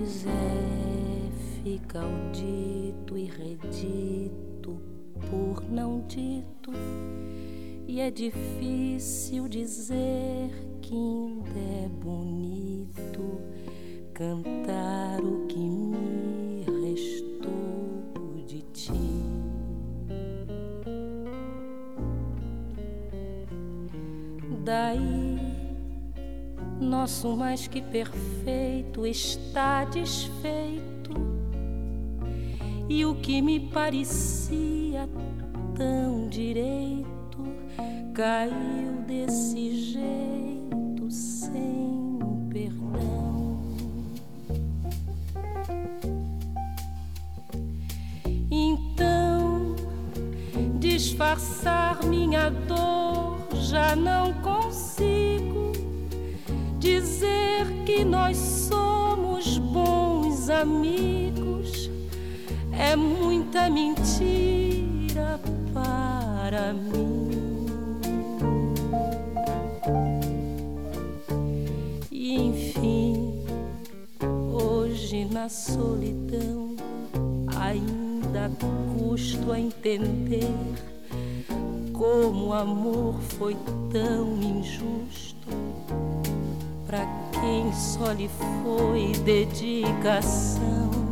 pois é, fica o dito e redito por não dito, e é difícil dizer que ainda é bonito cantar o que me restou de ti. Daí nosso mais que perfeito está desfeito, e o que me parecia tão direito caiu desse jeito sem perdão. Então, disfarçar minha dor já não consigo, dizer que nós somos bons amigos é muita mentira para mim. E enfim, hoje na solidão ainda custo a entender como o amor foi tão injusto pra quem só lhe foi dedicação.